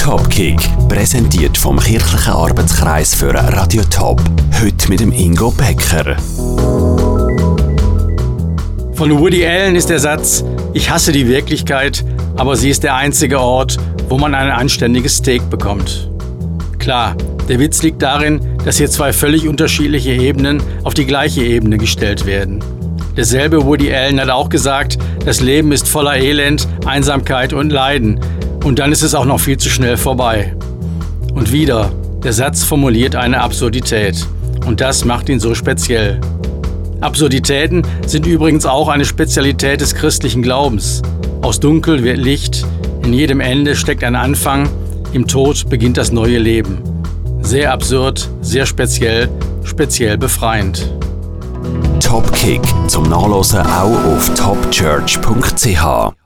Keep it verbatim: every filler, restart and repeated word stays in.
Topkick, präsentiert vom kirchlichen Arbeitskreis für Radio Top. Heute mit dem Ingo Becker. Von Woody Allen ist der Satz: Ich hasse die Wirklichkeit, aber sie ist der einzige Ort, wo man ein anständiges Steak bekommt. Klar, der Witz liegt darin, dass hier zwei völlig unterschiedliche Ebenen auf die gleiche Ebene gestellt werden. Derselbe Woody Allen hat auch gesagt, das Leben ist voller Elend, Einsamkeit und Leiden. Und dann ist es auch noch viel zu schnell vorbei. Und wieder, der Satz formuliert eine Absurdität. Und das macht ihn so speziell. Absurditäten sind übrigens auch eine Spezialität des christlichen Glaubens. Aus Dunkel wird Licht, in jedem Ende steckt ein Anfang, im Tod beginnt das neue Leben. Sehr absurd, sehr speziell, speziell befreiend. Topkick zum Nachlesen auch auf top church punkt c h.